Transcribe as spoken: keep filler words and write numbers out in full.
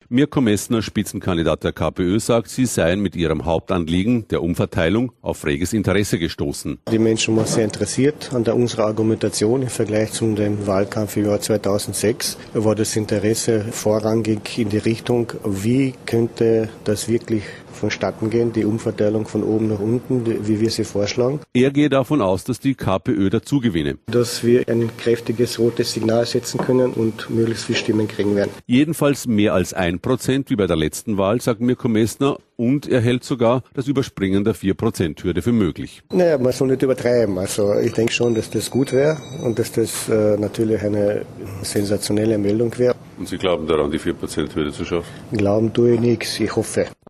Mirko Messner, Spitzenkandidat der KPÖ, sagt, sie seien mit ihrem Hauptanliegen der Umverteilung auf reges Interesse gestoßen. Die Menschen waren sehr interessiert an der unserer Argumentation im Vergleich zu dem Wahlkampf im Jahr zweitausendsechs. War das Interesse vorrangig in die Richtung, wie könnte das wirklich vonstatten gehen, die Umverteilung von oben nach unten, wie wir sie vorschlagen. Er gehe davon aus, dass die KPÖ dazu gewinne. Dass wir ein kräftiges rotes Signal setzen können und möglichst viele Stimmen kriegen werden. Jedenfalls mehr als ein Prozent wie bei der letzten Wahl, sagt Mirko Messner. Und er hält sogar das Überspringen der vier Prozent Hürde für möglich. Naja, man soll nicht übertreiben. Also ich denke schon, dass das gut wäre und dass das äh, natürlich eine sensationelle Meldung wäre. Und Sie glauben daran, die vier Prozent Hürde zu schaffen? Glauben tue ich nichts, ich hoffe.